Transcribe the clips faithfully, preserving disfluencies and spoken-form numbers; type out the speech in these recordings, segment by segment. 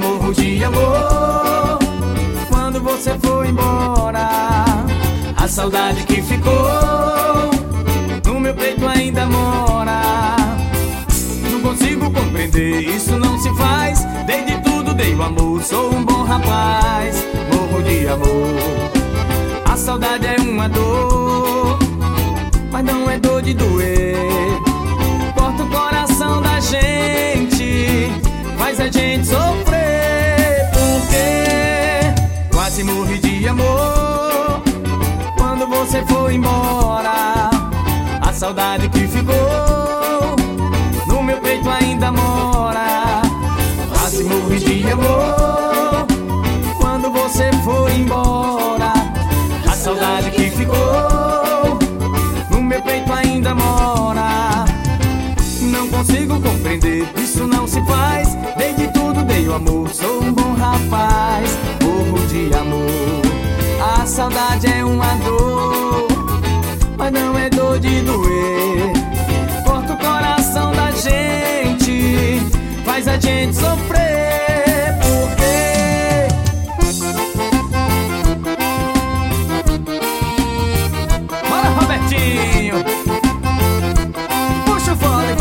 morro de amor quando você foi embora. A saudade que ficou no meu peito ainda mora. Não consigo compreender, isso não se faz. Dei de tudo, dei o amor, sou um bom rapaz. Morro de amor. A saudade é uma dor, mas não é dor de doer. Corta o coração da gente, faz a gente sofrer. Porque quase morri de amor quando você foi embora. A saudade que ficou no meu peito ainda mora. Quase morri de amor quando você foi embora. A saudade que ficou no meu peito ainda mora. Não consigo compreender, isso não se faz. Dei de tudo, dei o amor, sou um bom rapaz. Morro de amor. A saudade é uma dor, mas não é dor de doer. Corta o coração da gente, faz a gente sofrer. Porque bora, Robertinho, puxa o fole.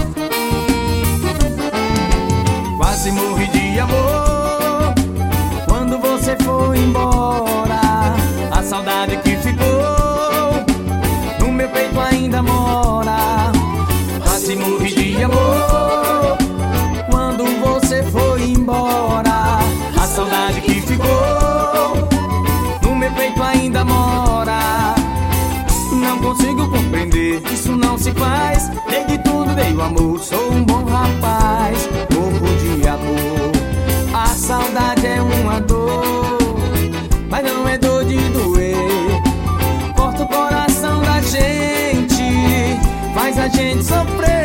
Quase morri de amor quando você foi embora. A saudade que ficou no meu peito ainda mora. Quase morri de amor quando você foi embora. A saudade que ficou no meu peito ainda mora. Não consigo compreender, isso não se faz. Dei de tudo, dei o amor, sou um bom rapaz. Morro de amor. A saudade é uma dor, mas não é dor de doer. Corta o coração da gente, faz a gente sofrer.